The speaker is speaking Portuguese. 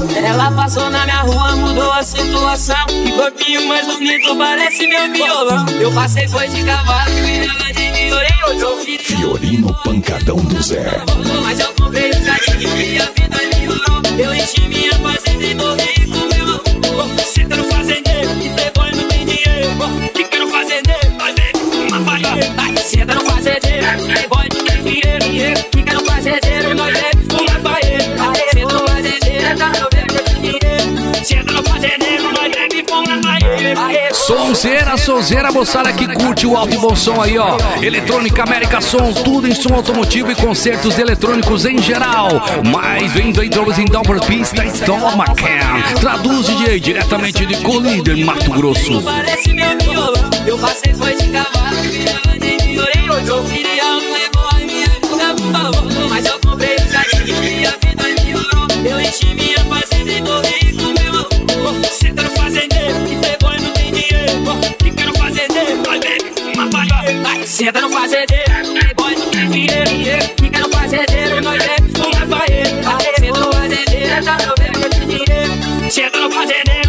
Ela passou na minha rua, mudou a situação. Que corpinho mais bonito, parece meu violão. Eu passei, foi de cavalo, e ela de Fiorino. Fiorino Pancadão do Zé. Mas eu comprei um carrinho e a vida melhorou. Eu enchi minha fazenda e tô rico, meu amor. Cê tá no fazendeiro, que playboy não tem dinheiro. Que quero fazendeiro, nós bebe uma paia. Cê tá no fazendeiro, playboy não tem dinheiro. Que quero fazendeiro, nós bebe uma paia. Cê tá no fazendeiro, tá bebe dinheiro. Cê tá no fazendeiro, nós bebe uma paia. Sonzeira, moçada que curte o alto e bom som aí, ó. Eletrônica América Som, tudo em som automotivo e concertos eletrônicos em geral. Mas vendo aí Drums em Downward Pista e Toma Cam. Traduz, DJ, diretamente de Colíder, Mato Grosso. Parece meu violão. Eu passei, foi de cavalo, e ela de Fiorino. Eu queria um playboy, minha vida falou. Mas eu comprei um carrinho e a vida melhorou. Eu enchi minha fazenda e tô rico, meu amor. Cê tá no fazendeiro, que playboy não tem dinheiro. Que quero fazendeiro, nós bebe uma paia. Cê tá no fazendeiro, playboy não tem dinheiro. Que quero fazendeiro, nós bebe uma paia. Cê tá no fazendeiro, tá no bebe dinheiro. Cê tá no fazendeiro.